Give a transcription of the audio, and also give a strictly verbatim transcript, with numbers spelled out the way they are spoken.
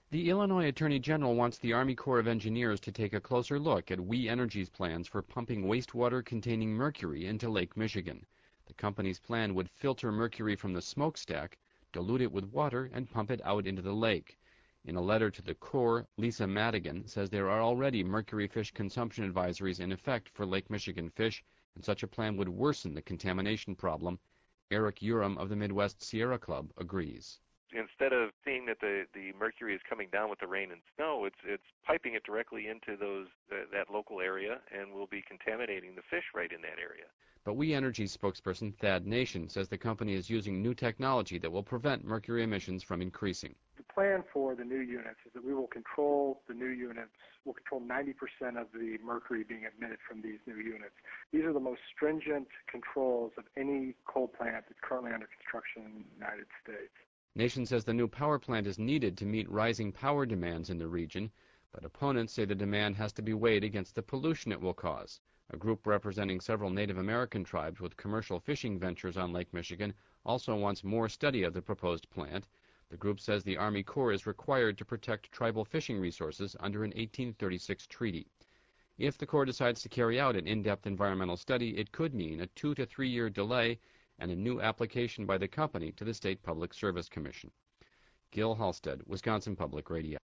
The Illinois Attorney General wants the Army Corps of Engineers to take a closer look at We Energy's plans for pumping wastewater containing mercury into Lake Michigan. The company's plan would filter mercury from the smokestack, dilute it with water, and pump it out into the lake. In a letter to the Corps, Lisa Madigan says there are already mercury fish consumption advisories in effect for Lake Michigan fish, and such a plan would worsen the contamination problem. Eric Urim of the Midwest Sierra Club agrees. Instead of seeing that the, the mercury is coming down with the rain and snow, it's it's piping it directly into those uh, that local area and will be contaminating the fish right in that area. But We Energy's spokesperson Thad Nation says the company is using new technology that will prevent mercury emissions from increasing. The plan for the new units is that we will control the new units, we'll control ninety percent of the mercury being emitted from these new units. These are the most stringent controls of any coal plant that's currently under construction in the United States. Nation says the new power plant is needed to meet rising power demands in the region, but opponents say the demand has to be weighed against the pollution it will cause. A group representing several Native American tribes with commercial fishing ventures on Lake Michigan also wants more study of the proposed plant. The group says the Army Corps is required to protect tribal fishing resources under an eighteen thirty-six treaty. If the Corps decides to carry out an in-depth environmental study, it could mean a two to three year delay and a new application by the company to the State Public Service Commission. Gil Halstead, Wisconsin Public Radio.